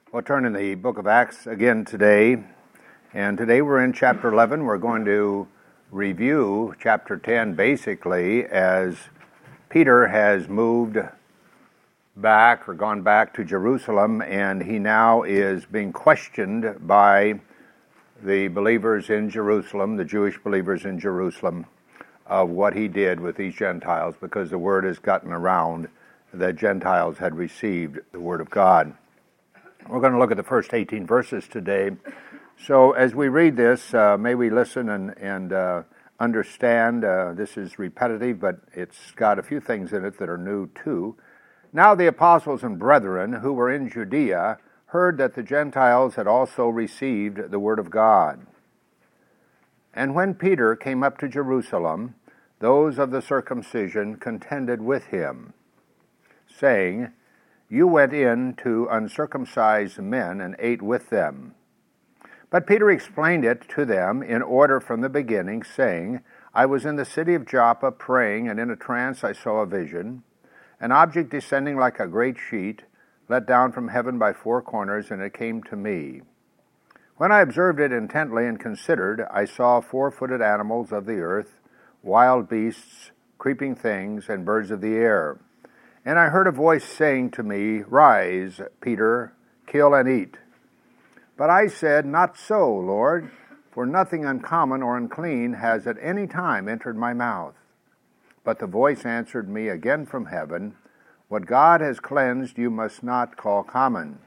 We'll turn in the book of Acts again today, and today we're in chapter 11. We're going to review chapter 10 basically as Peter has moved back or gone back to Jerusalem, and he now is being questioned by the believers in Jerusalem, the Jewish believers in Jerusalem, of what he did with these Gentiles, because the word has gotten around that Gentiles had received the word of God. We're going to look at the first 18 verses today. So as we read this, may we listen and understand. This is repetitive, but it's got a few things in it that are new too. Now the apostles and brethren who were in Judea heard that the Gentiles had also received the word of God. And when Peter came up to Jerusalem, those of the circumcision contended with him, saying, "You went in to uncircumcised men and ate with them." But Peter explained it to them in order from the beginning, saying, "I was in the city of Joppa praying, and in a trance I saw a vision, an object descending like a great sheet, let down from heaven by four corners, and it came to me. When I observed it intently and considered, I saw four-footed animals of the earth, wild beasts, creeping things, and birds of the air. And I heard a voice saying to me, 'Rise, Peter, kill and eat.' But I said, 'Not so, Lord, for nothing uncommon or unclean has at any time entered my mouth.' But the voice answered me again from heaven, 'What God has cleansed you must not call common.'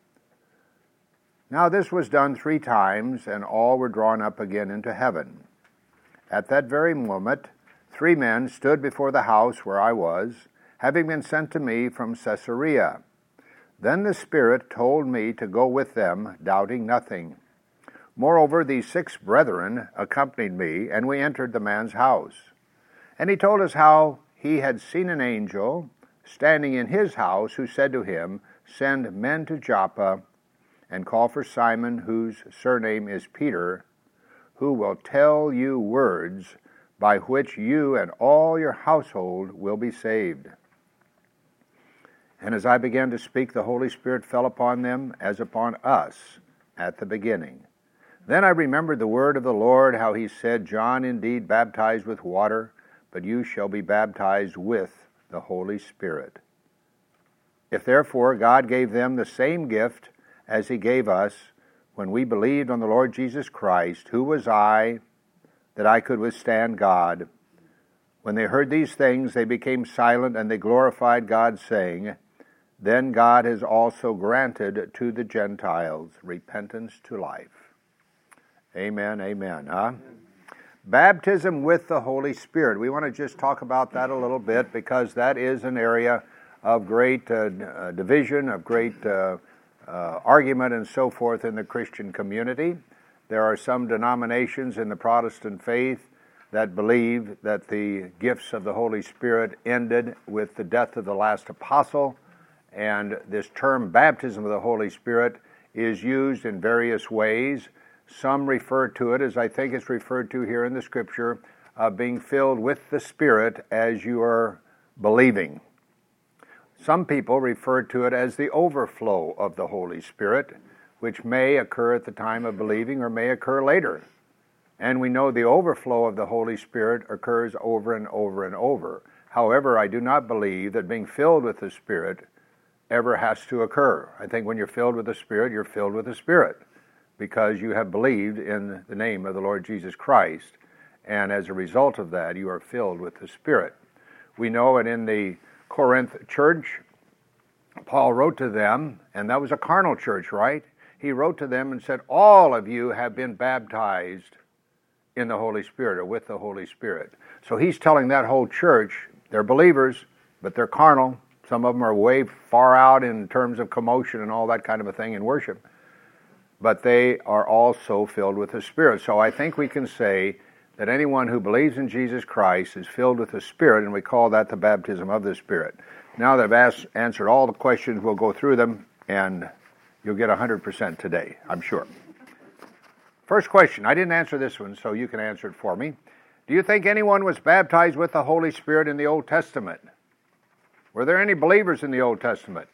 Now this was done 3 times, and all were drawn up again into heaven. At that very moment 3 men stood before the house where I was, having been sent to me from Caesarea. Then the Spirit told me to go with them, doubting nothing. Moreover, these 6 brethren accompanied me, and we entered the man's house. And he told us how he had seen an angel standing in his house, who said to him, 'Send men to Joppa, and call for Simon, whose surname is Peter, who will tell you words by which you and all your household will be saved.' And as I began to speak, the Holy Spirit fell upon them as upon us at the beginning. Then I remembered the word of the Lord, how he said, 'John indeed baptized with water, but you shall be baptized with the Holy Spirit.' If therefore God gave them the same gift as he gave us when we believed on the Lord Jesus Christ, who was I that I could withstand God?" When they heard these things, they became silent, and they glorified God, saying, "Then God has also granted to the Gentiles repentance to life." Amen, amen. Baptism with the Holy Spirit. We want to just talk about that a little bit, because that is an area of great division, of great argument and so forth in the Christian community. There are some denominations in the Protestant faith that believe that the gifts of the Holy Spirit ended with the death of the last apostle, and this term baptism of the Holy Spirit is used in various ways. Some refer to it, as I think it's referred to here in the Scripture, of being filled with the Spirit as you are believing. Some people refer to it as the overflow of the Holy Spirit, which may occur at the time of believing or may occur later. And we know the overflow of the Holy Spirit occurs over and over and over. However, I do not believe that being filled with the Spirit ever has to occur. I think when you're filled with the Spirit, you're filled with the Spirit, because you have believed in the name of the Lord Jesus Christ, and as a result of that, you are filled with the Spirit. We know it in the Corinth church. Paul wrote to them, and that was a carnal church, right? He wrote to them and said, "All of you have been baptized in the Holy Spirit, or with the Holy Spirit." So he's telling that whole church, they're believers, but they're carnal. Some of them are way far out in terms of commotion and all that kind of a thing in worship. But they are also filled with the Spirit. So I think we can say that anyone who believes in Jesus Christ is filled with the Spirit, and we call that the baptism of the Spirit. Now that I've answered all the questions, we'll go through them, and you'll get 100% today, I'm sure. First question. I didn't answer this one, so you can answer it for me. Do you think anyone was baptized with the Holy Spirit in the Old Testament? Were there any believers in the Old Testament?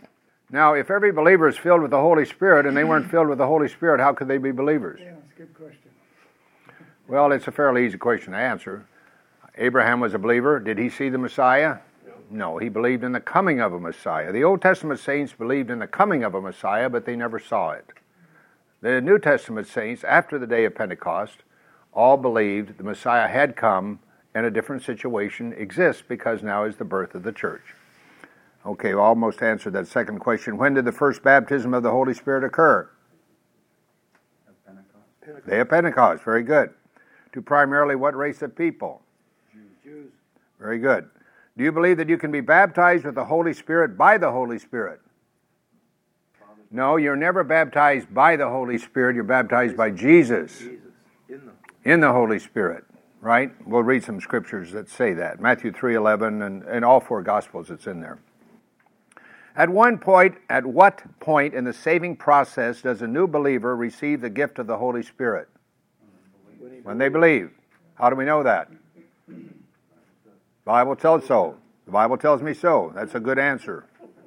Now, if every believer is filled with the Holy Spirit and they weren't filled with the Holy Spirit, how could they be believers? Yeah, that's a good question. Well, it's a fairly easy question to answer. Abraham was a believer. Did he see the Messiah? No, he believed in the coming of a Messiah. The Old Testament saints believed in the coming of a Messiah, but they never saw it. The New Testament saints, after the day of Pentecost, all believed the Messiah had come and a different situation exists because now is the birth of the church. Okay, we almost answered that second question. When did the first baptism of the Holy Spirit occur? Pentecost. Day of Pentecost, very good. To primarily what race of people? Jews. Very good. Do you believe that you can be baptized with the Holy Spirit by the Holy Spirit? No, you're never baptized by the Holy Spirit. You're baptized by Jesus in the Holy Spirit, right? We'll read some scriptures that say that. Matthew 3:11 and all four Gospels, it's in there. At what point in the saving process does a new believer receive the gift of the Holy Spirit? When they believe. How do we know that? The Bible tells so. The Bible tells me so. That's a good answer.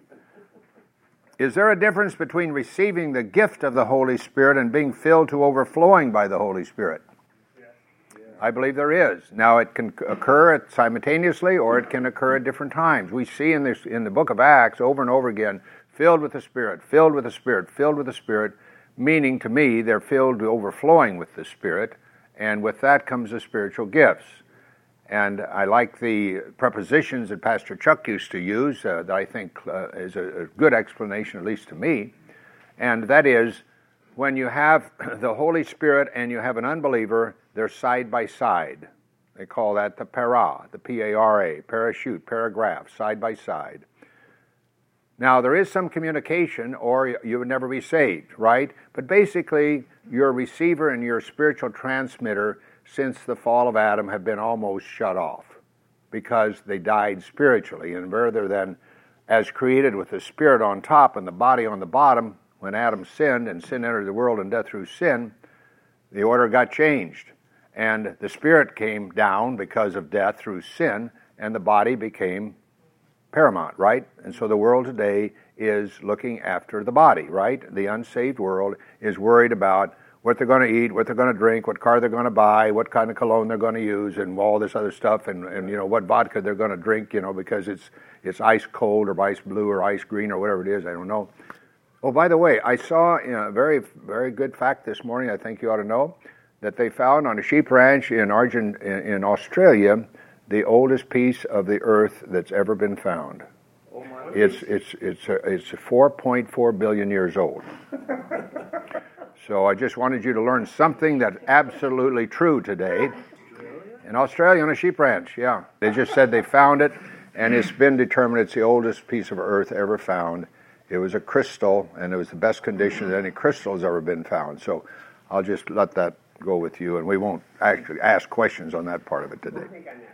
Is there a difference between receiving the gift of the Holy Spirit and being filled to overflowing by the Holy Spirit? I believe there is. Now, it can occur simultaneously or it can occur at different times. We see in the book of Acts over and over again, filled with the Spirit, filled with the Spirit, filled with the Spirit, meaning to me they're filled to overflowing with the Spirit, and with that comes the spiritual gifts. And I like the prepositions that Pastor Chuck used to use that I think is a good explanation, at least to me. And that is, when you have the Holy Spirit and you have an unbeliever, they're side by side. They call that the para, the P-A-R-A, parachute, paragraph, side by side. Now, there is some communication or you would never be saved, right? But basically, your receiver and your spiritual transmitter since the fall of Adam have been almost shut off because they died spiritually. And rather than as created with the spirit on top and the body on the bottom, when Adam sinned and sin entered the world and death through sin, the order got changed. And the spirit came down because of death through sin, and the body became paramount, right? And so the world today is looking after the body, right? The unsaved world is worried about what they're going to eat, what they're going to drink, what car they're going to buy, what kind of cologne they're going to use, and all this other stuff, and you know what vodka they're going to drink, you know, because it's ice cold or ice blue or ice green or whatever it is. I don't know. Oh, by the way, I saw a very, very good fact this morning. I think you ought to know that they found on a sheep ranch in Australia the oldest piece of the earth that's ever been found. Oh my. It's 4.4 billion years old. So I just wanted you to learn something that's absolutely true today. In Australia, on a sheep ranch, yeah. They just said they found it, and it's been determined it's the oldest piece of earth ever found. It was a crystal, and it was the best condition that any crystal has ever been found. So I'll just let that go with you, and we won't actually ask questions on that part of it today.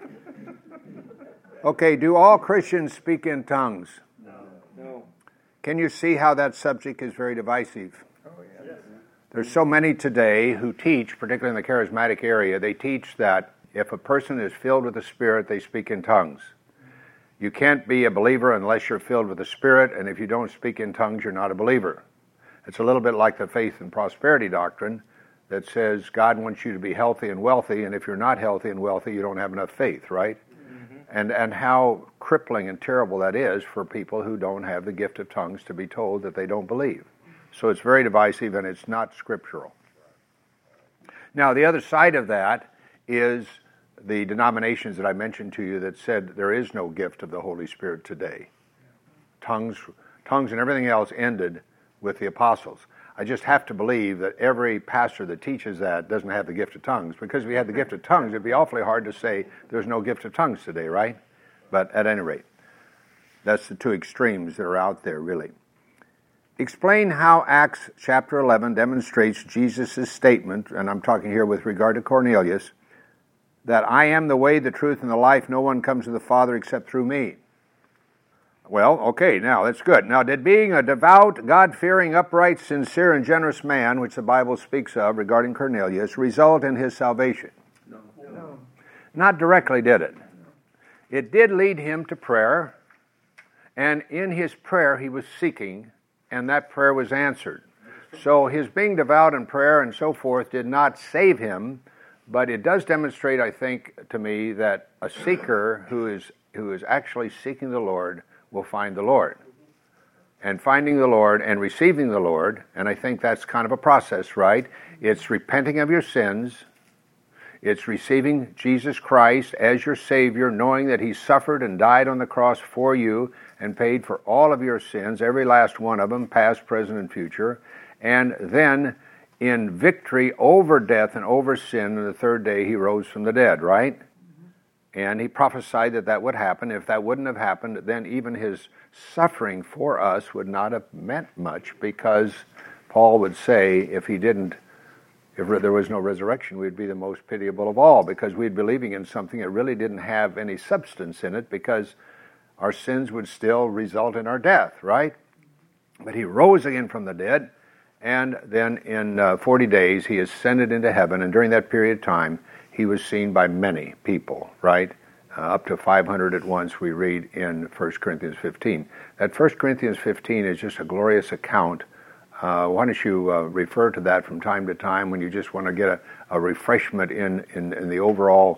Okay, do all Christians speak in tongues? No. Can you see how that subject is very divisive? Oh, yes. There's so many today who teach, particularly in the charismatic area, they teach that if a person is filled with the Spirit, they speak in tongues. You can't be a believer unless you're filled with the Spirit, and if you don't speak in tongues, you're not a believer. It's a little bit like the faith and prosperity doctrine that says God wants you to be healthy and wealthy, and if you're not healthy and wealthy, you don't have enough faith, right? Mm-hmm. And how crippling and terrible that is for people who don't have the gift of tongues to be told that they don't believe. So it's very divisive, and it's not scriptural. Now, the other side of that is the denominations that I mentioned to you that said there is no gift of the Holy Spirit today. Tongues and everything else ended with the apostles. I just have to believe that every pastor that teaches that doesn't have the gift of tongues, because if he had the gift of tongues, it'd be awfully hard to say there's no gift of tongues today, right? But at any rate, that's the two extremes that are out there, really. Explain how Acts chapter 11 demonstrates Jesus' statement, and I'm talking here with regard to Cornelius, that I am the way, the truth, and the life. No one comes to the Father except through me. Well, okay, now that's good. Now, did being a devout, God-fearing, upright, sincere, and generous man, which the Bible speaks of regarding Cornelius, result in his salvation? No. Not directly, did it? It did lead him to prayer, And in his prayer, he was seeking, and that prayer was answered. So his being devout in prayer and so forth did not save him, but it does demonstrate, I think, to me, that a seeker who is actually seeking the Lord will find the Lord. And finding the Lord and receiving the Lord, and I think that's kind of a process, right? It's repenting of your sins. It's receiving Jesus Christ as your Savior, knowing that He suffered and died on the cross for you and paid for all of your sins, every last one of them, past, present, and future. And then, in victory over death and over sin, on the third day He rose from the dead, right? And He prophesied that that would happen. If that wouldn't have happened, then even His suffering for us would not have meant much, because Paul would say if there was no resurrection, we'd be the most pitiable of all, because we'd be believing in something that really didn't have any substance in it, because our sins would still result in our death, right? But He rose again from the dead, and then in 40 days He ascended into heaven, and during that period of time, He was seen by many people, right? Up to 500 at once, we read in 1 Corinthians 15. That 1 Corinthians 15 is just a glorious account. Why don't you refer to that from time to time when you just want to get a refreshment in the overall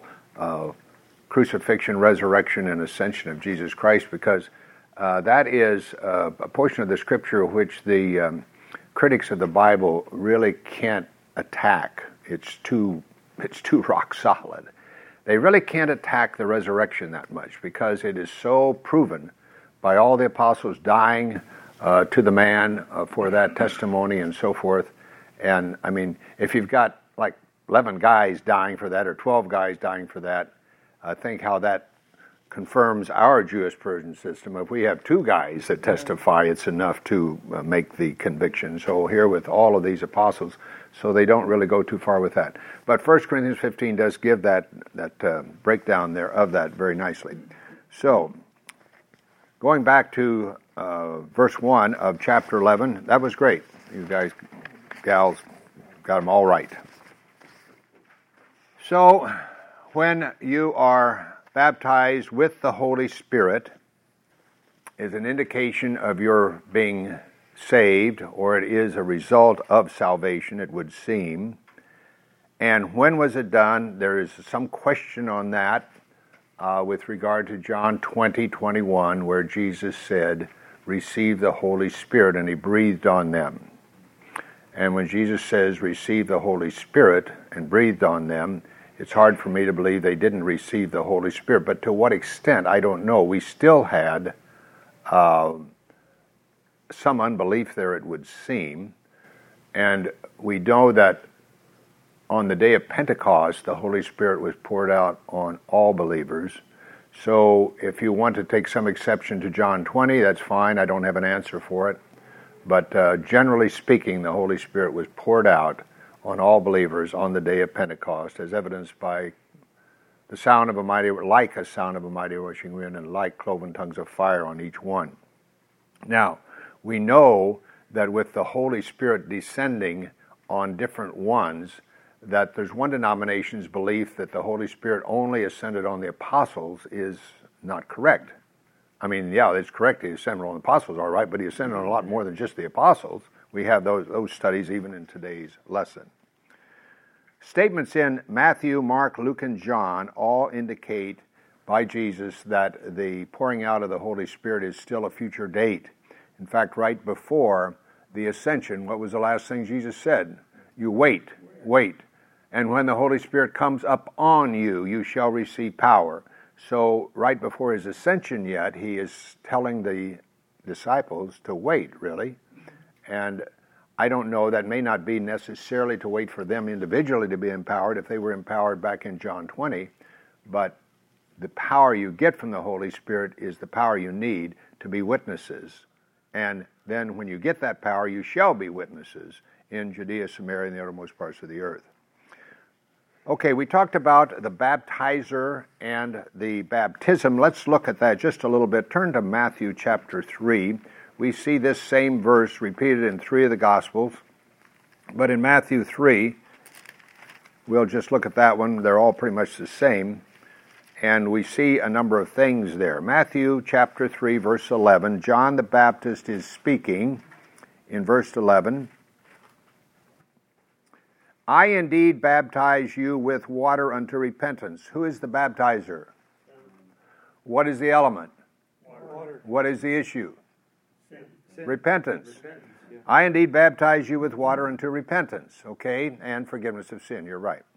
crucifixion, resurrection, and ascension of Jesus Christ, because that is a portion of the Scripture which the critics of the Bible really can't attack. It's too rock solid. They really can't attack the resurrection that much, because it is so proven by all the apostles dying to the man for that testimony and so forth. And I mean, if you've got like 11 guys dying for that or 12 guys dying for that, think how that confirms our Jewish-Persian system. If we have 2 guys that testify, it's enough to make the conviction. So here with all of these apostles, so they don't really go too far with that. But 1 Corinthians 15 does give that breakdown there of that very nicely. So, going back to verse 1 of chapter 11, that was great. You guys, gals, got them all right. So, when you are baptized with the Holy Spirit, is an indication of your being saved, or it is a result of salvation, it would seem. And when was it done? There is some question on that with regard to John 20:21, where Jesus said, receive the Holy Spirit, and He breathed on them. And when Jesus says, receive the Holy Spirit, and breathed on them, it's hard for me to believe they didn't receive the Holy Spirit. But to what extent, I don't know. We still had some unbelief there, it would seem. And we know that on the day of Pentecost, the Holy Spirit was poured out on all believers. So if you want to take some exception to John 20, that's fine. I don't have an answer for it. But generally speaking, the Holy Spirit was poured out on all believers on the day of Pentecost, as evidenced by the sound of a mighty, like a sound of a mighty rushing wind, and like cloven tongues of fire on each one. Now, we know that with the Holy Spirit descending on different ones, that there's one denomination's belief that the Holy Spirit only ascended on the apostles is not correct. I mean, yeah, it's correct, He ascended on the apostles, all right, but He ascended on a lot more than just the apostles. We have those studies even in today's lesson. Statements in Matthew, Mark, Luke, and John all indicate by Jesus that the pouring out of the Holy Spirit is still a future date. In fact, right before the ascension, what was the last thing Jesus said? You wait. And when the Holy Spirit comes up on you, you shall receive power. So right before His ascension yet, He is telling the disciples to wait, really. And I don't know, that may not be necessarily to wait for them individually to be empowered if they were empowered back in John 20, but the power you get from the Holy Spirit is the power you need to be witnesses. And then when you get that power, you shall be witnesses in Judea, Samaria, and the uttermost parts of the earth. Okay, we talked about the baptizer and the baptism. Let's look at that just a little bit. Turn to Matthew chapter 3. We see this same verse repeated in 3 of the Gospels. But in Matthew 3, we'll just look at that one. They're all pretty much the same. And we see a number of things there. Matthew chapter 3, verse 11, John the Baptist is speaking in verse 11. I indeed baptize you with water unto repentance. Who is the baptizer? What is the element? Water. What is the issue? Sin. Repentance. Yeah. I indeed baptize you with water unto repentance, okay, and forgiveness of sin. You're right.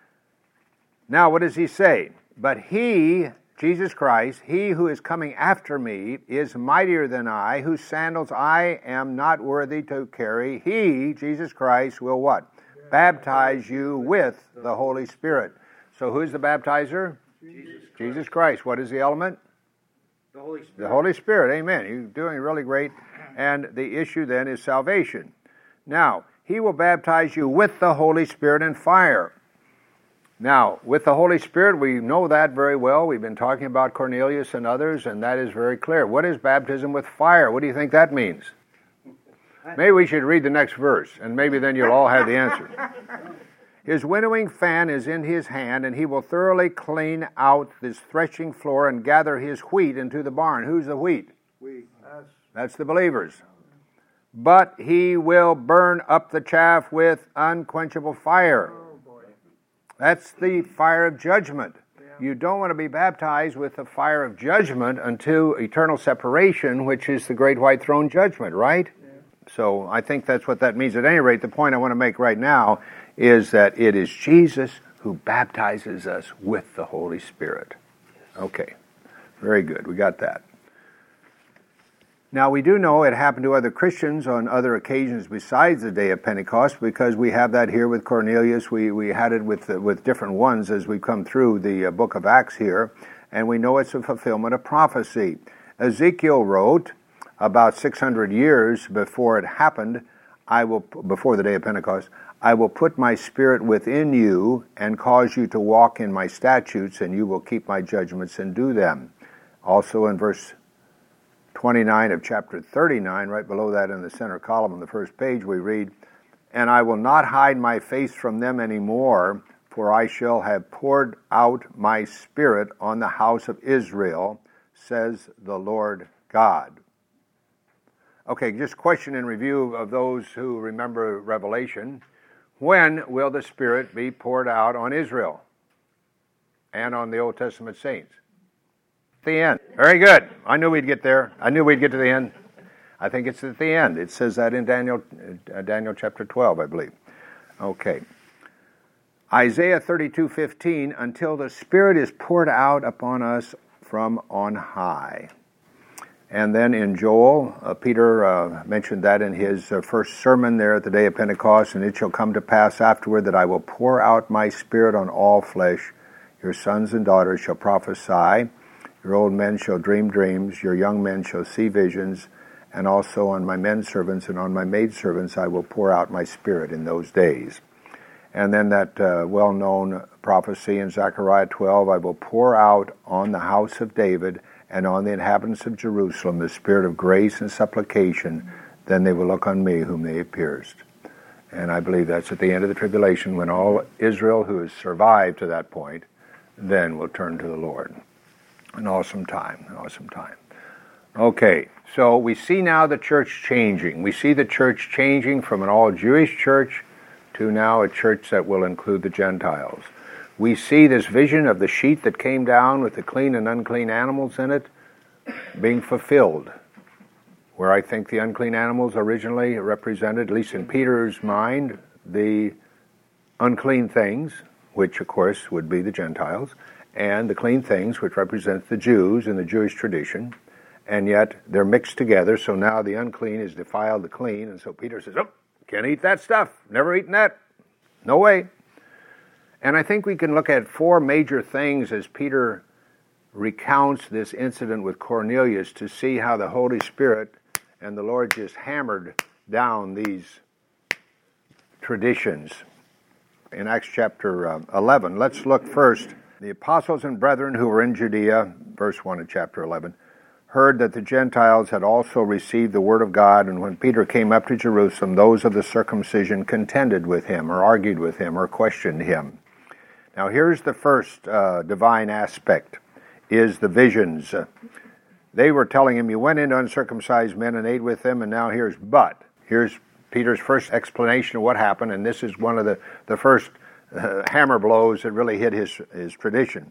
Now, what does he say? But he, Jesus Christ, he who is coming after me is mightier than I, whose sandals I am not worthy to carry. He, Jesus Christ, will what? Baptize you with the Holy Spirit. So who's the baptizer? Jesus Christ. What is the element? The Holy Spirit. The Holy Spirit. Amen. You're doing really great. And the issue then is salvation. Now, he will baptize you with the Holy Spirit and fire. Now, with the Holy Spirit, we know that very well. We've been talking about Cornelius and others, and that is very clear. What is baptism with fire? What do you think that means? Maybe we should read the next verse, and maybe then you'll all have the answer. His winnowing fan is in his hand, and he will thoroughly clean out this threshing floor and gather his wheat into the barn. Who's the wheat? We. Us. That's the believers. But he will burn up the chaff with unquenchable fire. Oh, boy. That's the fire of judgment. You don't want to be baptized with the fire of judgment unto eternal separation, which is the great white throne judgment, right? So I think that's what that means. At any rate, the point I want to make right now is that it is Jesus who baptizes us with the Holy Spirit. Okay, very good. We got that. Now, we do know it happened to other Christians on other occasions besides the day of Pentecost, because we have that here with Cornelius. We had it with different ones as we come through the book of Acts here, and we know it's a fulfillment of prophecy. Ezekiel wrote, about 600 years before it happened, before the day of Pentecost, I will put my spirit within you and cause you to walk in my statutes, and you will keep my judgments and do them. Also in verse 29 of chapter 39, right below that in the center column on the first page, we read, and I will not hide my face from them anymore, for I shall have poured out my spirit on the house of Israel, says the Lord God. Okay, just question in review of those who remember Revelation. When will the Spirit be poured out on Israel and on the Old Testament saints? The end. Very good. I knew we'd get there. I knew we'd get to the end. I think it's at the end. It says that in Daniel chapter 12, I believe. Okay. Isaiah 32:15, until the Spirit is poured out upon us from on high. And then in Joel, Peter mentioned that in his first sermon there at the day of Pentecost, and it shall come to pass afterward that I will pour out my Spirit on all flesh. Your sons and daughters shall prophesy. Your old men shall dream dreams. Your young men shall see visions. And also on my men servants and on my maidservants I will pour out my Spirit in those days. And then that well-known prophecy in Zechariah 12, I will pour out on the house of David and on the inhabitants of Jerusalem the spirit of grace and supplication, then they will look on me whom they have pierced. And I believe that's at the end of the tribulation, when all Israel who has survived to that point then will turn to the Lord. An awesome time. Okay, so we see now the church changing. We see the church changing from an all-Jewish church to now a church that will include the Gentiles. We see this vision of the sheet that came down with the clean and unclean animals in it being fulfilled, where I think the unclean animals originally represented, at least in Peter's mind, the unclean things, which of course would be the Gentiles, and the clean things, which represents the Jews in the Jewish tradition, and yet they're mixed together, so now the unclean is defiled the clean, and so Peter says, oh, can't eat that stuff, never eaten that, no way. And I think we can look at four major things as Peter recounts this incident with Cornelius to see how the Holy Spirit and the Lord just hammered down these traditions. In Acts chapter 11, let's look first. The apostles and brethren who were in Judea, verse 1 of chapter 11, heard that the Gentiles had also received the word of God, and when Peter came up to Jerusalem, those of the circumcision contended with him, or argued with him, or questioned him. Now here's the first divine aspect. is the visions. They were telling him, you went into uncircumcised men and ate with them, and now here's Peter's first explanation of what happened, and this is one of the first hammer blows that really hit his tradition.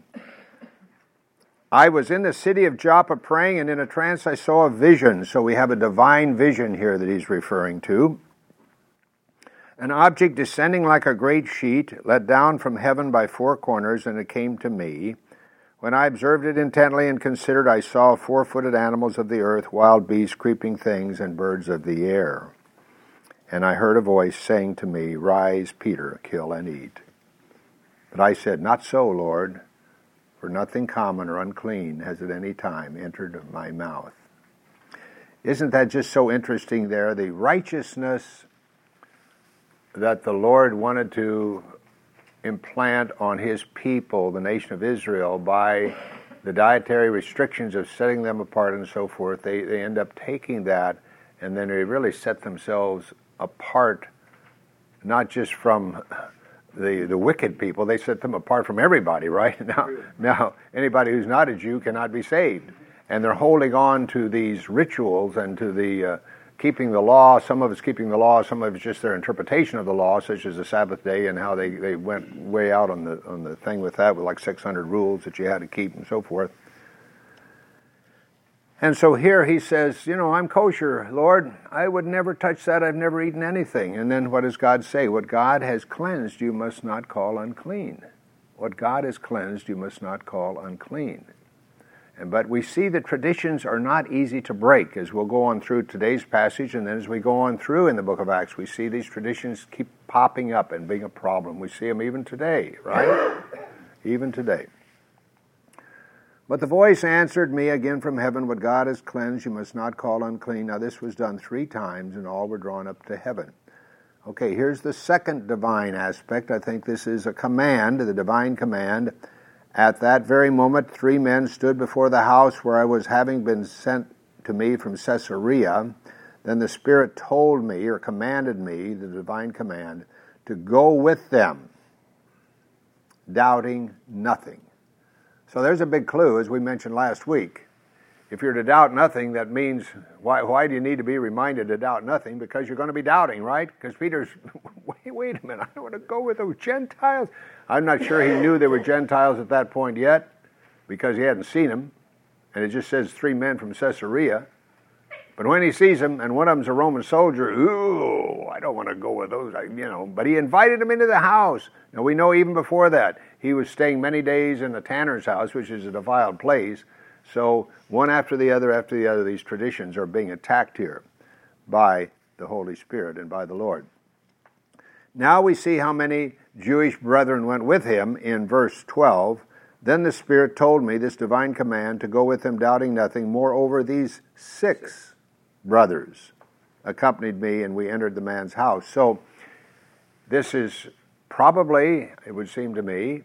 I was in the city of Joppa praying, and in a trance I saw a vision. So we have a divine vision here that he's referring to. An object descending like a great sheet, let down from heaven by four corners, and it came to me. When I observed it intently and considered, I saw four-footed animals of the earth, wild beasts, creeping things, and birds of the air. And I heard a voice saying to me, Rise, Peter, kill and eat. But I said, Not so, Lord, for nothing common or unclean has at any time entered my mouth. Isn't that just so interesting there? The righteousness that the Lord wanted to implant on his people, the nation of Israel, by the dietary restrictions of setting them apart and so forth, they end up taking that, and then they really set themselves apart, not just from the wicked people, they set them apart from everybody, right? Now, anybody who's not a Jew cannot be saved. And they're holding on to these rituals and to the keeping the law. Some of it's keeping the law, some of it's just their interpretation of the law, such as the Sabbath day and how they went way out on the thing with that, with like 600 rules that you had to keep and so forth. And so here he says, I'm kosher, Lord. I would never touch that. I've never eaten anything. And then what does God say? What God has cleansed, you must not call unclean. What God has cleansed, you must not call unclean. But we see that traditions are not easy to break, as we'll go on through today's passage, and then as we go on through in the book of Acts, we see these traditions keep popping up and being a problem. We see them even today, right? Even today. But the voice answered me again from heaven, What God has cleansed, you must not call unclean. Now this was done 3 times, and all were drawn up to heaven. Okay, here's the second divine aspect. I think this is a command, the divine command. At that very moment, 3 men stood before the house where I was, having been sent to me from Caesarea. Then the Spirit told me, or commanded me, the divine command, to go with them, doubting nothing. So there's a big clue, as we mentioned last week. If you're to doubt nothing, that means, why do you need to be reminded to doubt nothing? Because you're going to be doubting, right? Because Peter's, wait a minute, I don't want to go with those Gentiles. I'm not sure he knew they were Gentiles at that point yet, because he hadn't seen them. And it just says 3 men from Caesarea. But when he sees them, and one of them's a Roman soldier, ooh, I don't want to go with those, But he invited him into the house. Now we know even before that, he was staying many days in the tanner's house, which is a defiled place. So one after the other, these traditions are being attacked here by the Holy Spirit and by the Lord. Now we see how many Jewish brethren went with him in verse 12. Then the Spirit told me this divine command to go with him, doubting nothing. Moreover, these 6 brothers accompanied me, and we entered the man's house. So this is probably, it would seem to me,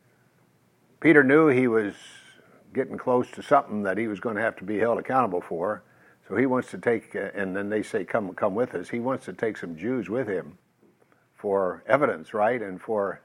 Peter knew he was getting close to something that he was going to have to be held accountable for. So he wants to take, and then they say, come with us. He wants to take some Jews with him for evidence, right? And for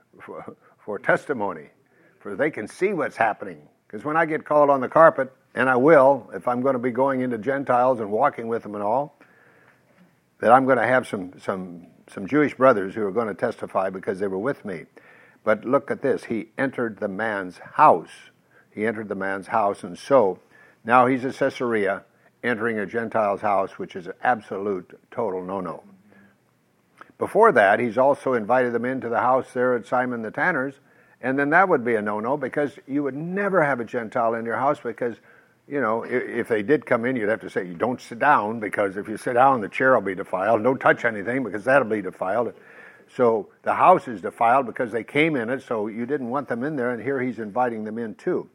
testimony, for they can see what's happening. Because when I get called on the carpet, and I will, if I'm going to be going into Gentiles and walking with them and all, that I'm going to have some Jewish brothers who are going to testify because they were with me. But look at this. He entered the man's house. He entered the man's house, and so now he's at Caesarea, entering a Gentile's house, which is an absolute, total no-no. Before that, he's also invited them into the house there at Simon the Tanner's, and then that would be a no-no, because you would never have a Gentile in your house, because, if they did come in, you'd have to say, don't sit down, because if you sit down, the chair will be defiled. Don't touch anything, because that'll be defiled. So the house is defiled because they came in it, so you didn't want them in there, and here he's inviting them in too.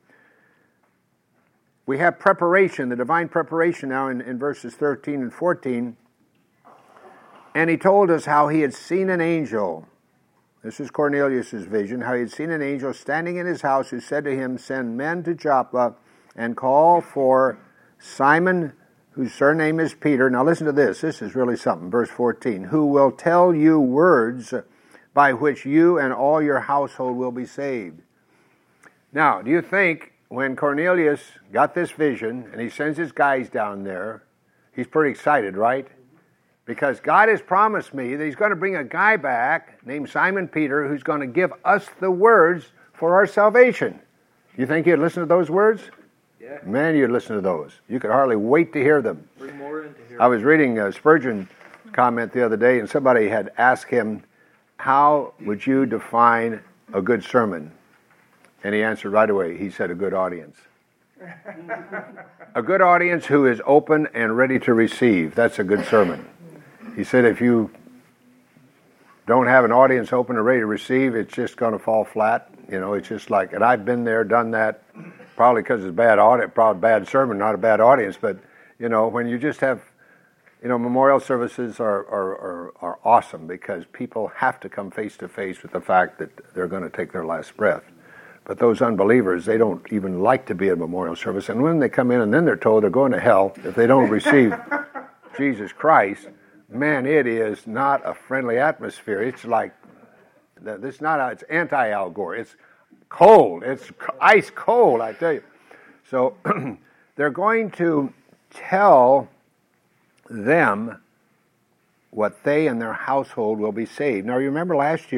We have preparation, the divine preparation now in verses 13 and 14. And he told us how he had seen an angel. This is Cornelius' vision, how he had seen an angel standing in his house who said to him, Send men to Joppa and call for Simon, whose surname is Peter. Now listen to this. This is really something. Verse 14. Who will tell you words by which you and all your household will be saved. Now, do you think when Cornelius got this vision and he sends his guys down there, he's pretty excited, right? Because God has promised me that he's going to bring a guy back named Simon Peter who's going to give us the words for our salvation. You think you'd listen to those words? Yeah. Man, you'd listen to those. You could hardly wait to hear them. Bring more into here. I was reading a Spurgeon comment the other day, and somebody had asked him, how would you define a good sermon? And he answered right away. He said, a good audience. A good audience who is open and ready to receive. That's a good sermon. He said, if you don't have an audience open and ready to receive, it's just going to fall flat. You know, it's just like, and I've been there, done that, probably because it's bad audience, probably bad sermon, not a bad audience. But, you know, when you just have, you know, memorial services are awesome because people have to come face to face with the fact that they're going to take their last breath. But those unbelievers, they don't even like to be at a memorial service. And when they come in and then they're told they're going to hell if they don't receive Jesus Christ, man, it is not a friendly atmosphere. It's like, it's anti-Al Gore. It's cold. It's ice cold, I tell you. So they're going to tell them what they and their household will be saved. Now, you remember last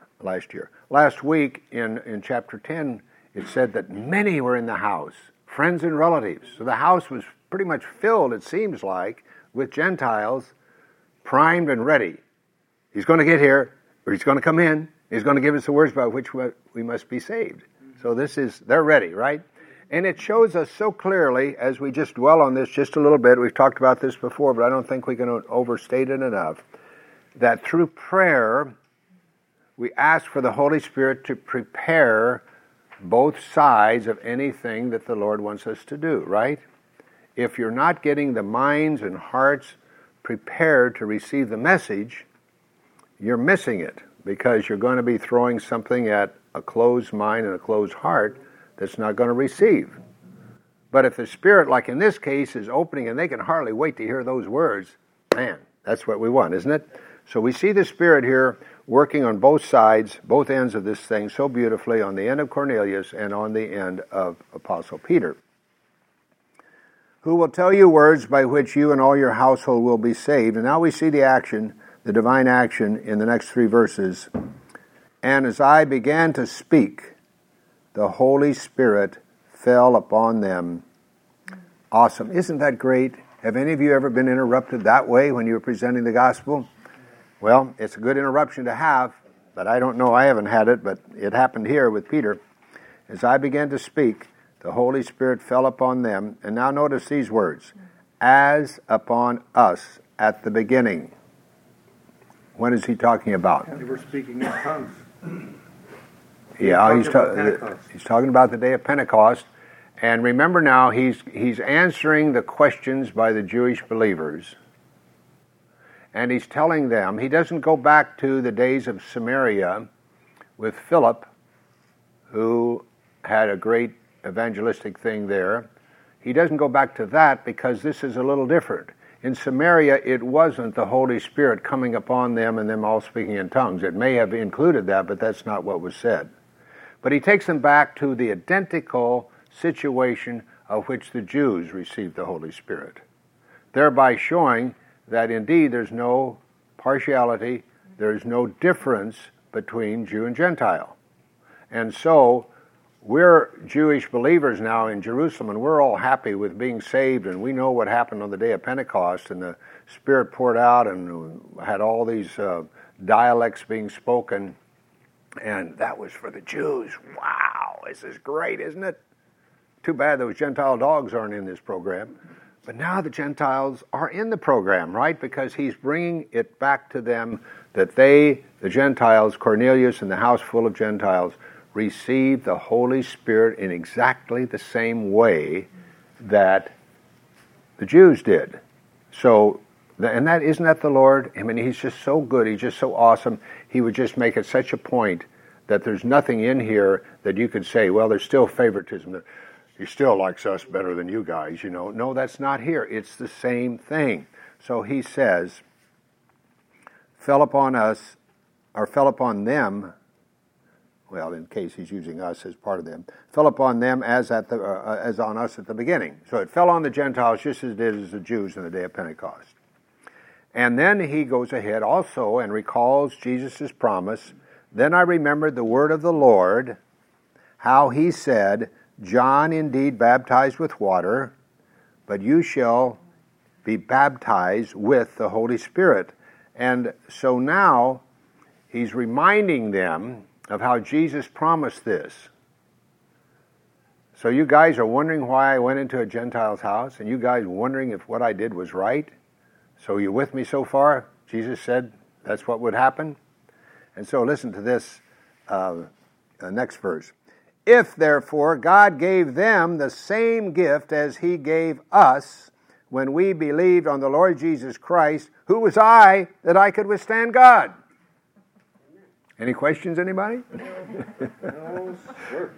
week in chapter 10, it said that many were in the house, friends and relatives. So the house was pretty much filled, it seems like, with Gentiles primed and ready. He's going to get here, or he's going to come in. He's going to give us the words by which we must be saved. So they're ready, right? And it shows us so clearly, as we just dwell on this just a little bit, we've talked about this before, but I don't think we can overstate it enough, that through prayer, we ask for the Holy Spirit to prepare both sides of anything that the Lord wants us to do, right? If you're not getting the minds and hearts prepared to receive the message, you're missing it because you're going to be throwing something at a closed mind and a closed heart that's not going to receive. But if the Spirit, like in this case, is opening and they can hardly wait to hear those words, man, that's what we want, isn't it? So we see the Spirit here working on both sides, both ends of this thing so beautifully, on the end of Cornelius and on the end of Apostle Peter, who will tell you words by which you and all your household will be saved. And now we see the action, the divine action, in the next 3 verses. And as I began to speak, the Holy Spirit fell upon them. Awesome. Isn't that great? Have any of you ever been interrupted that way when you were presenting the gospel? Well, it's a good interruption to have, but I don't know, I haven't had it, but it happened here with Peter. As I began to speak, the Holy Spirit fell upon them. And now notice these words. As upon us at the beginning. What is he talking about? They were speaking in tongues. Yeah, he's talking about the day of Pentecost. And remember now, he's answering the questions by the Jewish believers. And he's telling them, he doesn't go back to the days of Samaria with Philip, who had a great evangelistic thing there. He doesn't go back to that because this is a little different. In Samaria, it wasn't the Holy Spirit coming upon them and them all speaking in tongues. It may have included that, but that's not what was said. But he takes them back to the identical situation of which the Jews received the Holy Spirit, thereby showing that indeed there's no partiality, there's no difference between Jew and Gentile. And so we're Jewish believers now in Jerusalem, and we're all happy with being saved, and we know what happened on the day of Pentecost, and the Spirit poured out and had all these dialects being spoken, and that was for the Jews. Wow, this is great, isn't it? Too bad those Gentile dogs aren't in this program. But now the Gentiles are in the program, right? Because he's bringing it back to them that they, the Gentiles, Cornelius and the house full of Gentiles, received the Holy Spirit in exactly the same way that the Jews did. So, and that isn't that the Lord? I mean, he's just so good. He's just so awesome. He would just make it such a point that there's nothing in here that you could say, well, there's still favoritism. He still likes us better than you guys, you know. No, that's not here. It's the same thing. So he says, fell upon them well, in case he's using us as part of them, fell upon them as on us at the beginning. So it fell on the Gentiles just as it did as the Jews in the day of Pentecost. And then he goes ahead also and recalls Jesus' promise. Then I remembered the word of the Lord, how he said, John indeed baptized with water, but you shall be baptized with the Holy Spirit. And so now he's reminding them of how Jesus promised this. So you guys are wondering why I went into a Gentile's house, and you guys wondering if what I did was right? So you with me so far? Jesus said that's what would happen. And so listen to this next verse. If therefore God gave them the same gift as he gave us when we believed on the Lord Jesus Christ, who was I that I could withstand God? Any questions, anybody? No, sir.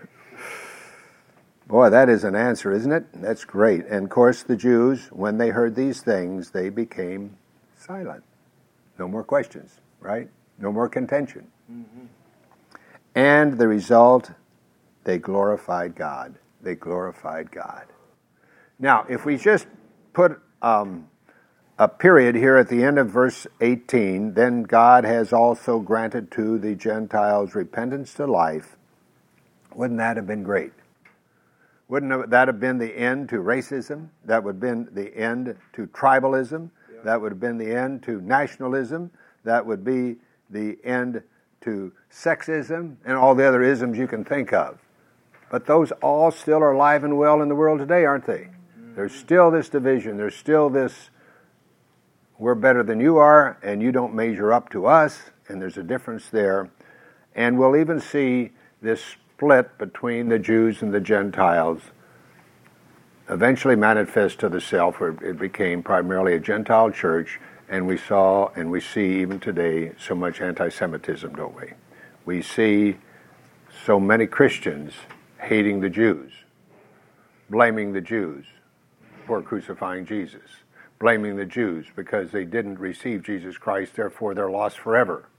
Boy, that is an answer, isn't it? That's great. And of course, the Jews, when they heard these things, they became silent. No more questions, right? No more contention. Mm-hmm. And the result, they glorified God. They glorified God. Now, if we just put a period here at the end of verse 18, then God has also granted to the Gentiles repentance to life. Wouldn't that have been great? Wouldn't that have been the end to racism? That would have been the end to tribalism. Yeah. That would have been the end to nationalism. That would be the end to sexism and all the other isms you can think of. But those all still are alive and well in the world today, aren't they? Mm-hmm. There's still this division. There's still this, we're better than you are, and you don't measure up to us, and there's a difference there. And we'll even see this split between the Jews and the Gentiles eventually manifest to the self, where it became primarily a Gentile church, and we saw and we see even today so much anti-Semitism, don't we? We see so many Christians hating the Jews, blaming the Jews for crucifying Jesus, blaming the Jews because they didn't receive Jesus Christ, therefore they're lost forever.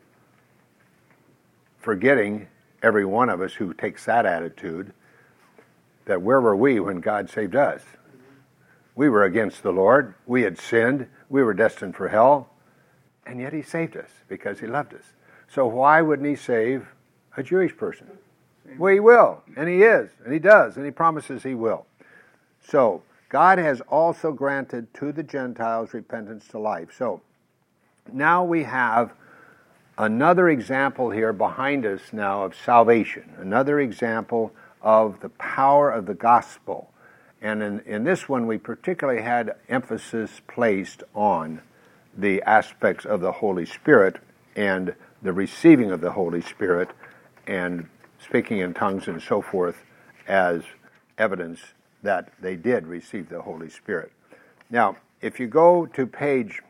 Forgetting every one of us who takes that attitude, that where were we when God saved us? We were against the Lord. We had sinned. We were destined for hell. And yet he saved us because he loved us. So why wouldn't he save a Jewish person? Well, he will, and he is, and he does, and he promises he will. So God has also granted to the Gentiles repentance to life. So now we have another example here behind us now of salvation, another example of the power of the gospel. And in this one, we particularly had emphasis placed on the aspects of the Holy Spirit and the receiving of the Holy Spirit and speaking in tongues and so forth as evidence that they did receive the Holy Spirit. Now, if you go to page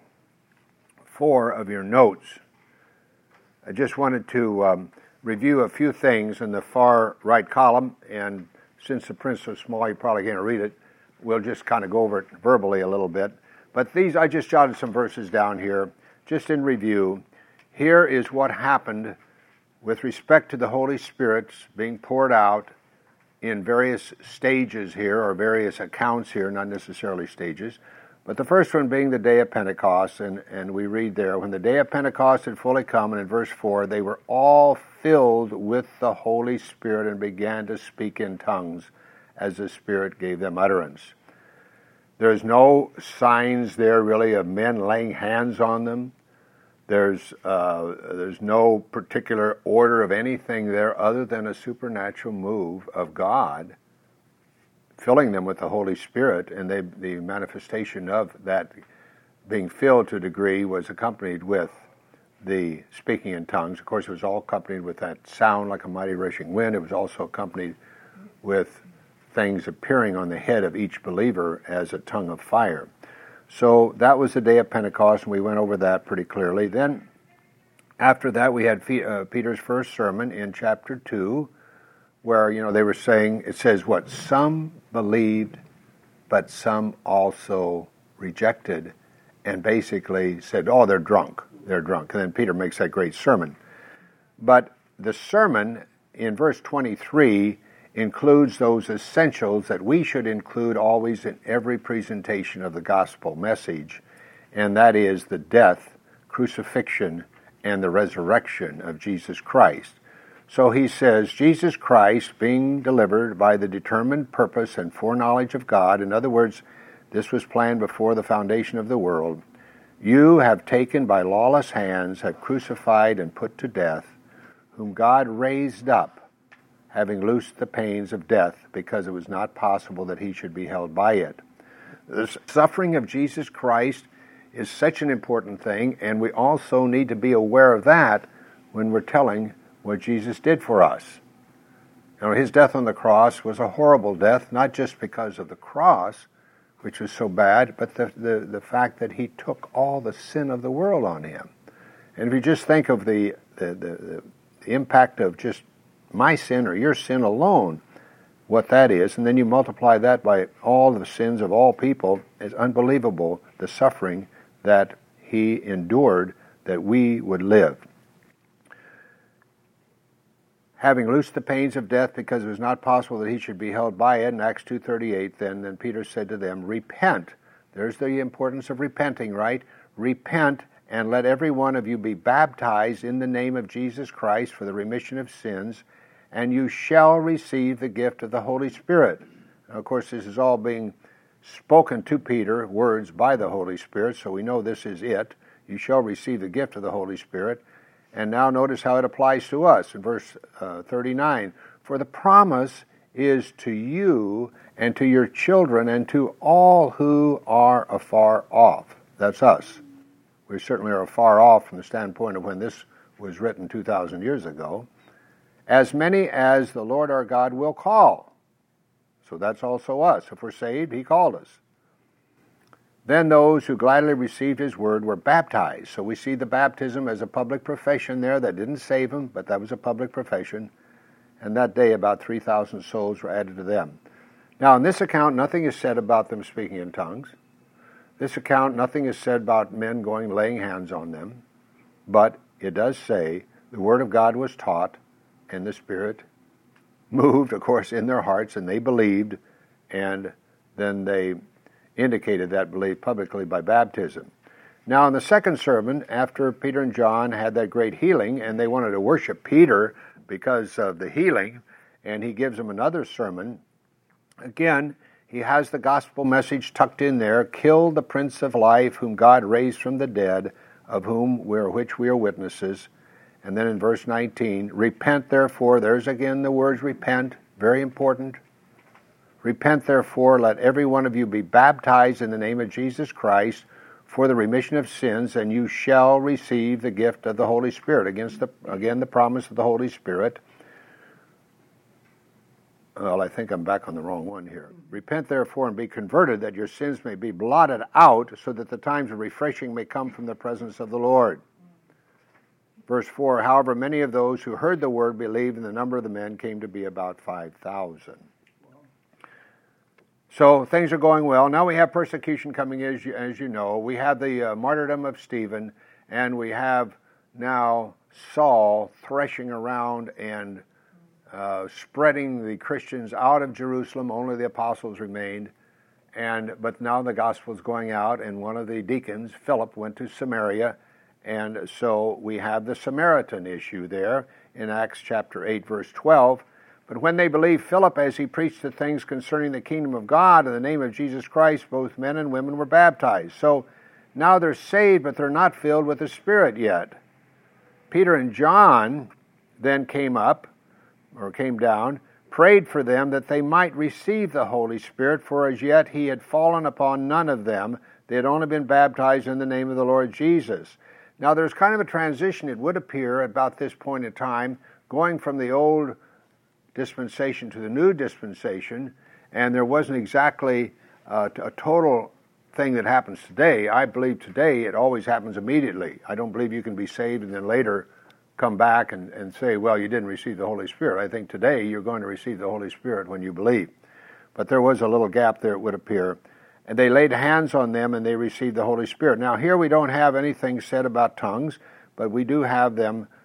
4 of your notes, I just wanted to review a few things in the far right column, and since the print's so small you probably can't read it, we'll just kind of go over it verbally a little bit. But these, I just jotted some verses down here, just in review. Here is what happened with respect to the Holy Spirit being poured out in various stages here, or various accounts here, not necessarily stages. But the first one being the day of Pentecost, and we read there, when the day of Pentecost had fully come, and in verse 4, they were all filled with the Holy Spirit and began to speak in tongues as the Spirit gave them utterance. There's no signs there really of men laying hands on them. There's no particular order of anything there other than a supernatural move of God filling them with the Holy Spirit, and the manifestation of that being filled to a degree was accompanied with the speaking in tongues. Of course, it was all accompanied with that sound like a mighty rushing wind. It was also accompanied with things appearing on the head of each believer as a tongue of fire. So that was the day of Pentecost, and we went over that pretty clearly. Then, after that, we had Peter's first sermon in chapter 2, where, they were saying, it says what? Some believed, but some also rejected, and basically said, oh, they're drunk. And then Peter makes that great sermon. But the sermon in verse 23 includes those essentials that we should include always in every presentation of the gospel message, and that is the death, crucifixion, and the resurrection of Jesus Christ. So he says, Jesus Christ being delivered by the determined purpose and foreknowledge of God, in other words, this was planned before the foundation of the world, you have taken by lawless hands, have crucified and put to death, whom God raised up, having loosed the pains of death, because it was not possible that he should be held by it. The suffering of Jesus Christ is such an important thing, and we also need to be aware of that when we're telling what Jesus did for us. You know, his death on the cross was a horrible death, not just because of the cross, which was so bad, but the fact that he took all the sin of the world on him. And if you just think of the impact of just my sin or your sin alone, what that is, and then you multiply that by all the sins of all people, it's unbelievable the suffering that he endured that we would live. Having loosed the pains of death, because it was not possible that he should be held by it, in Acts 2:38, then Peter said to them, repent. There's the importance of repenting, right? Repent, and let every one of you be baptized in the name of Jesus Christ for the remission of sins, and you shall receive the gift of the Holy Spirit. Now, of course, this is all being spoken to Peter, words by the Holy Spirit, so we know this is it. You shall receive the gift of the Holy Spirit. And now notice how it applies to us in verse 39. For the promise is to you and to your children and to all who are afar off. That's us. We certainly are afar off from the standpoint of when this was written 2,000 years ago. As many as the Lord our God will call. So that's also us. If we're saved, he called us. Then those who gladly received his word were baptized. So we see the baptism as a public profession there. That didn't save them, but that was a public profession. And that day about 3,000 souls were added to them. Now in this account, nothing is said about them speaking in tongues. This account, nothing is said about men going laying hands on them. But it does say the word of God was taught, and the Spirit moved, of course, in their hearts, and they believed, and then they indicated that belief publicly by baptism. Now in the second sermon, after Peter and John had that great healing, and they wanted to worship Peter because of the healing, and he gives them another sermon, again, he has the gospel message tucked in there, kill the Prince of Life, whom God raised from the dead, of which we are witnesses. And then in verse 19, repent therefore, there's again the words repent, very important. Repent therefore, let every one of you be baptized in the name of Jesus Christ for the remission of sins, and you shall receive the gift of the Holy Spirit. Again, the promise of the Holy Spirit. Well, I think I'm back on the wrong one here. Repent therefore and be converted, that your sins may be blotted out, so that the times of refreshing may come from the presence of the Lord. Verse 4, however, many of those who heard the word believed, and the number of the men came to be about 5,000. So things are going well. Now we have persecution coming, as you know. We have the martyrdom of Stephen, and we have now Saul threshing around and spreading the Christians out of Jerusalem. Only the apostles remained. But now the gospel is going out, and one of the deacons, Philip, went to Samaria. And so we have the Samaritan issue there in Acts chapter 8, verse 12. But when they believed Philip as he preached the things concerning the kingdom of God in the name of Jesus Christ, both men and women were baptized. So now they're saved, but they're not filled with the Spirit yet. Peter and John then came down, prayed for them that they might receive the Holy Spirit, for as yet he had fallen upon none of them. They had only been baptized in the name of the Lord Jesus. Now there's kind of a transition, it would appear, about this point in time, going from the old dispensation to the new dispensation, and there wasn't exactly a total thing that happens today. I believe today it always happens immediately. I don't believe you can be saved and then later come back and say, well, you didn't receive the Holy Spirit. I think today you're going to receive the Holy Spirit when you believe. But there was a little gap there, it would appear. And they laid hands on them and they received the Holy Spirit. Now here we don't have anything said about tongues, but we do have them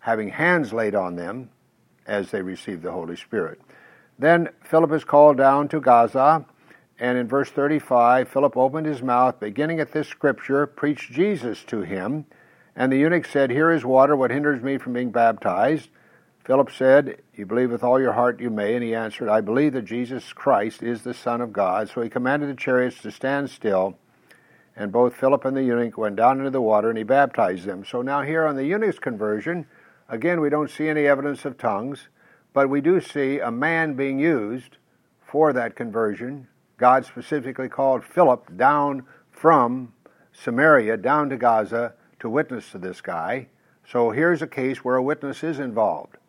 having hands laid on them as they received the Holy Spirit. Then Philip is called down to Gaza, and in verse 35, Philip opened his mouth, beginning at this scripture, preached Jesus to him, and the eunuch said, "Here is water, what hinders me from being baptized?" Philip said, "You believe with all your heart you may," and he answered, "I believe that Jesus Christ is the Son of God." So he commanded the chariots to stand still, and both Philip and the eunuch went down into the water, and he baptized them. So now here on the eunuch's conversion, again, we don't see any evidence of tongues, but we do see a man being used for that conversion. God specifically called Philip down from Samaria, down to Gaza, to witness to this guy. So here's a case where a witness is involved.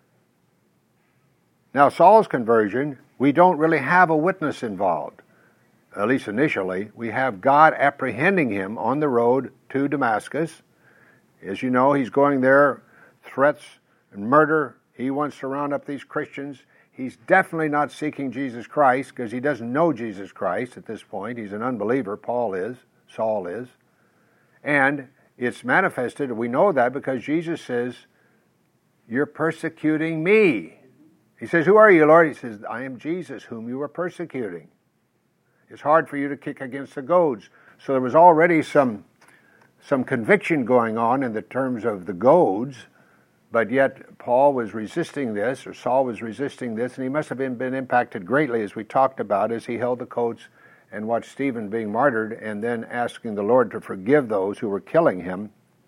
Now, Saul's conversion, we don't really have a witness involved. At least initially. We have God apprehending him on the road to Damascus. As you know, he's going there, threats and murder. He wants to round up these Christians. He's definitely not seeking Jesus Christ because he doesn't know Jesus Christ at this point. He's an unbeliever. Saul is. And it's manifested, we know that because Jesus says, "You're persecuting me." He says, "Who are you, Lord?" He says, "I am Jesus, whom you are persecuting." It's hard for you to kick against the goads. So there was already some conviction going on in the terms of the goads, but yet Paul was resisting this, or Saul was resisting this, and he must have been impacted greatly, as we talked about, as he held the coats and watched Stephen being martyred, and then asking the Lord to forgive those who were killing him.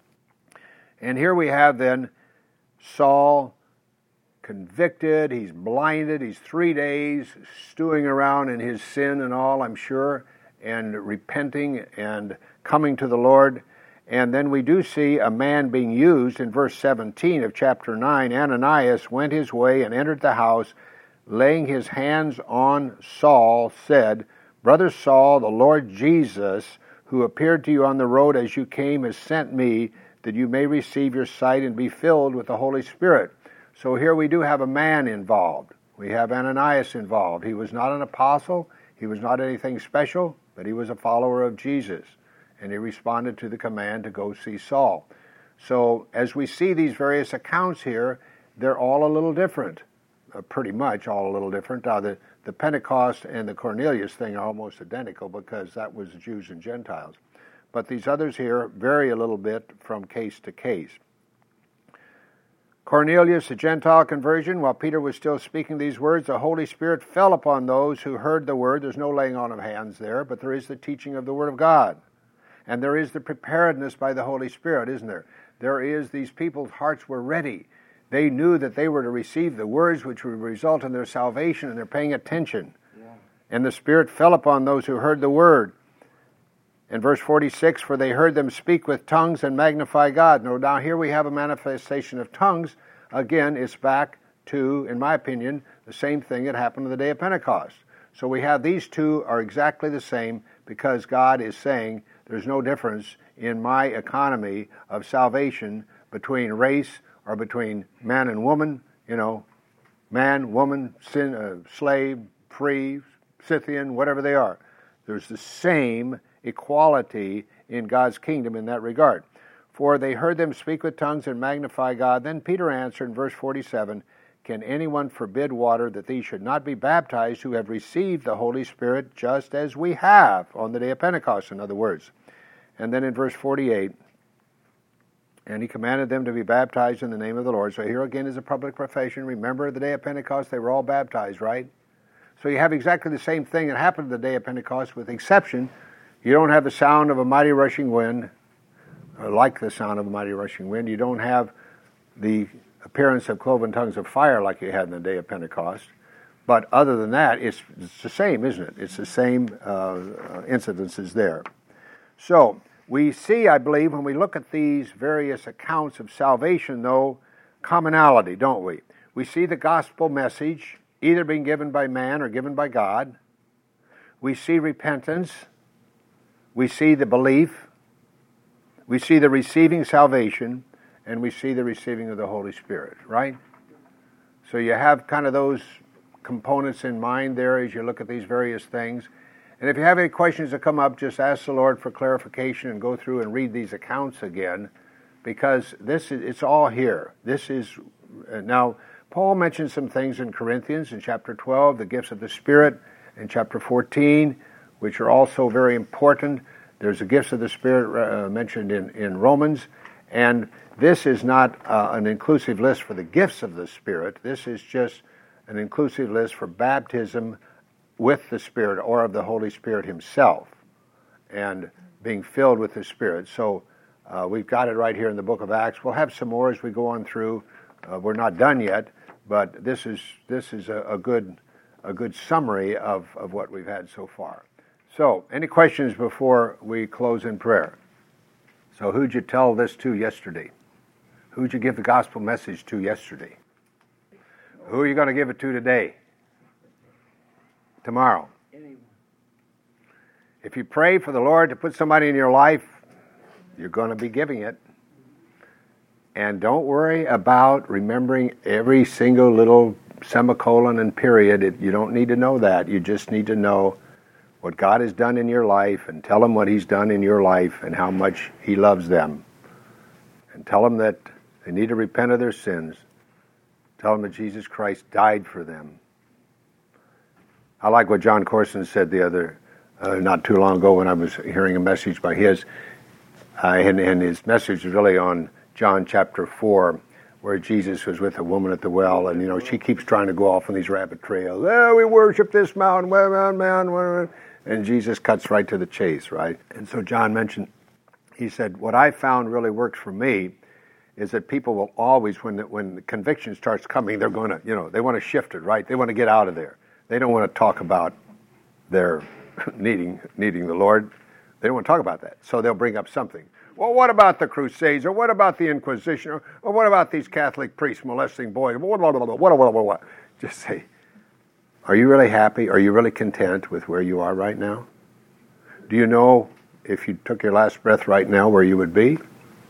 And here we have then Saul convicted, he's blinded, he's 3 days stewing around in his sin and all, I'm sure, and repenting and coming to the Lord. And then we do see a man being used in verse 17 of chapter 9. Ananias went his way and entered the house, laying his hands on Saul, said, "Brother Saul, the Lord Jesus, who appeared to you on the road as you came, has sent me, that you may receive your sight and be filled with the Holy Spirit." So here we do have a man involved. We have Ananias involved. He was not an apostle. He was not anything special, but he was a follower of Jesus. And he responded to the command to go see Saul. So as we see these various accounts here, they're all a little different. Pretty much all a little different. The Pentecost and the Cornelius thing are almost identical because that was Jews and Gentiles. But these others here vary a little bit from case to case. Cornelius, a Gentile conversion, while Peter was still speaking these words, the Holy Spirit fell upon those who heard the word. There's no laying on of hands there, but there is the teaching of the Word of God. And there is the preparedness by the Holy Spirit, isn't there? There is, these people's hearts were ready. They knew that they were to receive the words which would result in their salvation, and they're paying attention. Yeah. And the Spirit fell upon those who heard the word. In verse 46, "For they heard them speak with tongues and magnify God." Now here we have a manifestation of tongues. Again, it's back to, in my opinion, the same thing that happened on the day of Pentecost. So we have these two are exactly the same because God is saying there's no difference in my economy of salvation between race or between man and woman, man, woman, sin, slave, free, Scythian, whatever they are. There's the same equality in God's kingdom in that regard. "For they heard them speak with tongues and magnify God." Then Peter answered in verse 47, "Can anyone forbid water that these should not be baptized who have received the Holy Spirit just as we have on the day of Pentecost," in other words. And then in verse 48, "And he commanded them to be baptized in the name of the Lord." So here again is a public profession. Remember the day of Pentecost, they were all baptized, right? So you have exactly the same thing that happened the day of Pentecost, with exception, you don't have the sound of a mighty rushing wind, or like the sound of a mighty rushing wind. You don't have the appearance of cloven tongues of fire like you had in the day of Pentecost. But other than that, it's the same, isn't it? It's the same incidences there. So we see, I believe, when we look at these various accounts of salvation, though, commonality, don't we? We see the gospel message either being given by man or given by God. We see repentance. We see the belief. We see the receiving salvation. And we see the receiving of the Holy Spirit, right? So you have kind of those components in mind there as you look at these various things. And if you have any questions that come up, just ask the Lord for clarification and go through and read these accounts again because it's all here. This is, now, Paul mentioned some things in Corinthians in chapter 12, the gifts of the Spirit, in chapter 14, which are also very important. There's the gifts of the Spirit mentioned in Romans, and this is not an inclusive list for the gifts of the Spirit. This is just an inclusive list for baptism with the Spirit or of the Holy Spirit Himself and being filled with the Spirit. So we've got it right here in the book of Acts. We'll have some more as we go on through. We're not done yet, but this is a good summary of what we've had so far. So, any questions before we close in prayer? So, who'd you tell this to yesterday? Who'd you give the gospel message to yesterday? Who are you going to give it to today? Tomorrow? Anyone. If you pray for the Lord to put somebody in your life, you're going to be giving it. And don't worry about remembering every single little semicolon and period. You don't need to know that. You just need to know what God has done in your life, and tell them what He's done in your life and how much He loves them. And tell them that they need to repent of their sins. Tell them that Jesus Christ died for them. I like what John Corson said not too long ago when I was hearing a message by his. And his message was really on John chapter 4, where Jesus was with a woman at the well, and she keeps trying to go off on these rabbit trails. We worship this mountain, and Jesus cuts right to the chase, right? And so John mentioned, he said, what I found really works for me is that people will always, when the conviction starts coming, they're going to, they want to shift it, right? They want to get out of there. They don't want to talk about their needing the Lord. They don't want to talk about that. So they'll bring up something. Well, what about the Crusades? Or what about the Inquisition? Or what about these Catholic priests molesting boys? What? Just say, are you really happy? Are you really content with where you are right now? Do you know if you took your last breath right now where you would be?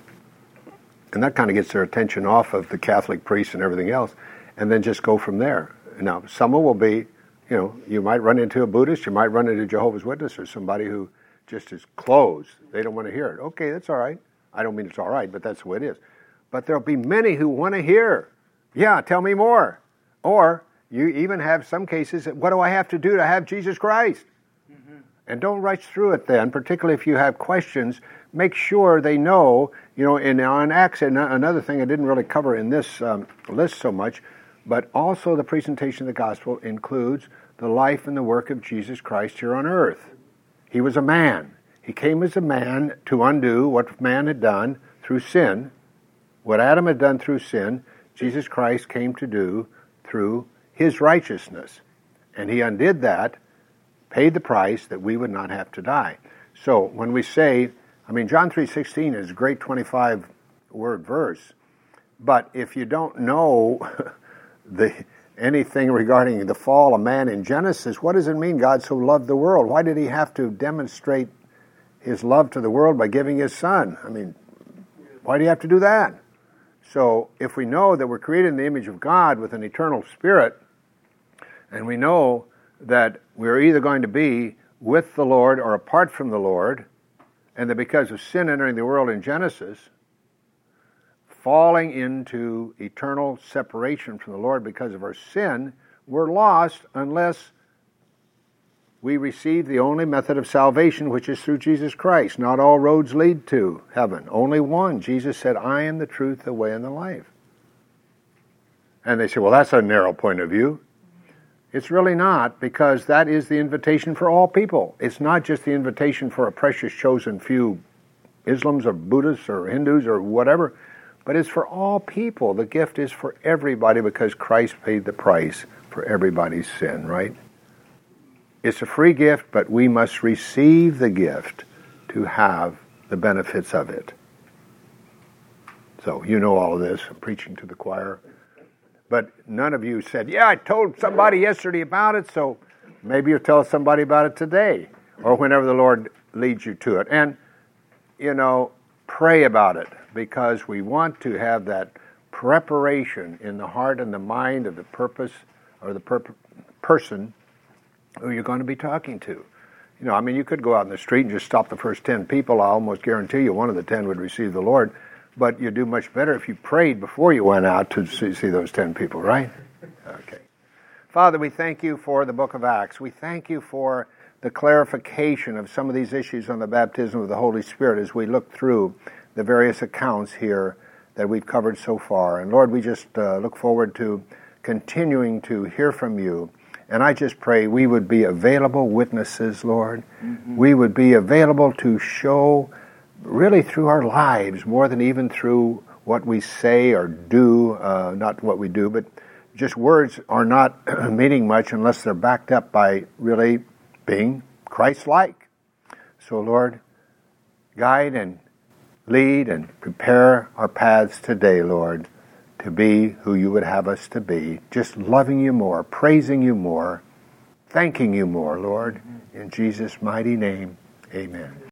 And that kind of gets their attention off of the Catholic priests and everything else, and then just go from there. Now, someone will be, you might run into a Buddhist, you might run into a Jehovah's Witness, or somebody who just is closed. They don't want to hear it. Okay, that's all right. I don't mean it's all right, but that's the way it is. But there'll be many who want to hear. Yeah, tell me more. Or you even have some cases, what do I have to do to have Jesus Christ? Mm-hmm. And don't rush through it then, particularly if you have questions. Make sure they know, on Acts, another thing I didn't really cover in this list so much, but also the presentation of the gospel includes the life and the work of Jesus Christ here on earth. He was a man. He came as a man to undo what man had done through sin. What Adam had done through sin, Jesus Christ came to do through His righteousness. And He undid that, paid the price that we would not have to die. So when we say, John 3:16 is a great 25-word verse, but if you don't know anything regarding the fall of man in Genesis, what does it mean God so loved the world? Why did He have to demonstrate His love to the world by giving His Son? Why do you have to do that? So if we know that we're created in the image of God with an eternal spirit, and we know that we're either going to be with the Lord or apart from the Lord, and that because of sin entering the world in Genesis, falling into eternal separation from the Lord because of our sin, we're lost unless we receive the only method of salvation, which is through Jesus Christ. Not all roads lead to heaven. Only one. Jesus said, I am the truth, the way, and the life. And they say, well, that's a narrow point of view. It's really not, because that is the invitation for all people. It's not just the invitation for a precious chosen few Islams or Buddhists or Hindus or whatever, but it's for all people. The gift is for everybody because Christ paid the price for everybody's sin, right? It's a free gift, but we must receive the gift to have the benefits of it. So you know all of this. I'm preaching to the choir. But none of you said, yeah, I told somebody yesterday about it, so maybe you'll tell somebody about it today or whenever the Lord leads you to it. And, pray about it, because we want to have that preparation in the heart and the mind of the purpose or the person who you're going to be talking to. You could go out in the street and just stop the first 10 people. I almost guarantee you one of the 10 would receive the Lord. But you do much better if you prayed before you went out to see those 10 people, right? Okay. Father, we thank you for the book of Acts. We thank you for the clarification of some of these issues on the baptism of the Holy Spirit as we look through the various accounts here that we've covered so far. And Lord, we just look forward to continuing to hear from you. And I just pray we would be available witnesses, Lord. Mm-hmm. We would be available to show really through our lives more than even through what we say or do, not what we do, but just words are not meaning much unless they're backed up by really being Christ-like. So, Lord, guide and lead and prepare our paths today, Lord, to be who you would have us to be, just loving you more, praising you more, thanking you more, Lord. In Jesus' mighty name, amen.